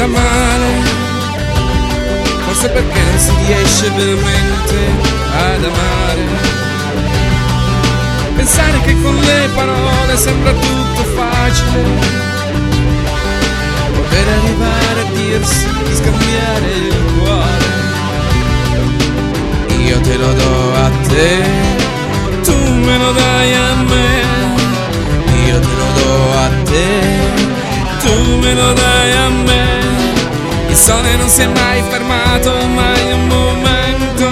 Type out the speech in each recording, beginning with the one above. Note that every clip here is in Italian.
sta male, forse perché non si riesce veramente ad amare. Pensare che con le parole sembra tutto facile, poter arrivare a dirsi di scambiare il cuore. Io te lo do a te, tu me lo dai a me. Io te lo do a te, tu me lo dai a me. Il sole non si è mai fermato, mai un momento.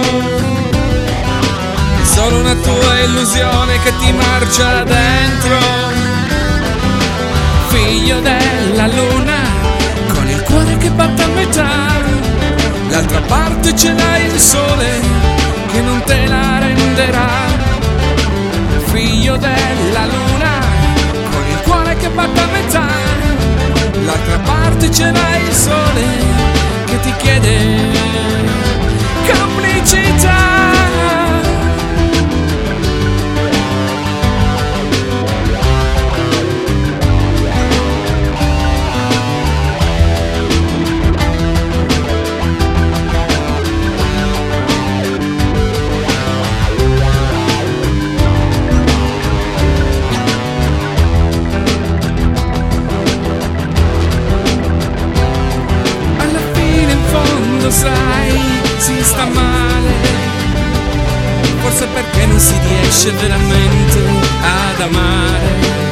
È solo una tua illusione che ti marcia dentro. Figlio della luna, con il cuore che batte a metà. L'altra parte ce l'hai il sole, che non te la renderà. Figlio della luna, con il cuore che batte a metà. L'altra parte ce l'hai il sole, che ti chiede complicità. Sai, si sta male, forse perché non si riesce veramente ad amare.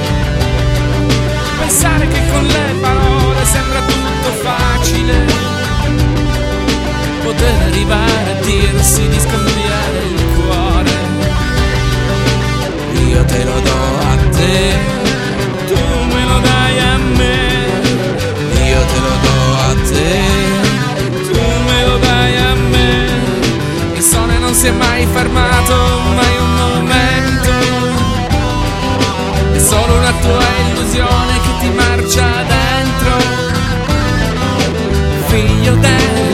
Pensare che con le parole sembra tutto facile, poter arrivare a dirsi di scambiare il cuore. Io te lo do a te, tu me lo dai a me. Io te lo do a te, non si è mai fermato, mai un momento. È solo una tua illusione che ti marcia dentro. Figlio del